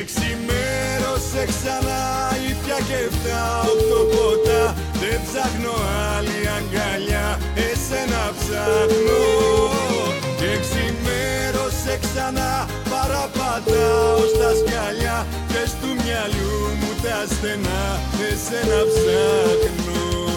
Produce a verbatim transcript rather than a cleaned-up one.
ξημέρωσε ξανά η πια και εφτά οκτώ ποτά. Δεν ψάχνω άλλη αγκαλιά, εσένα ψάχνω. Και ξημέρωσε ξανά, παραπατάω στα σκαλιά και του μυαλού μου τα στενά, εσένα ψάχνω.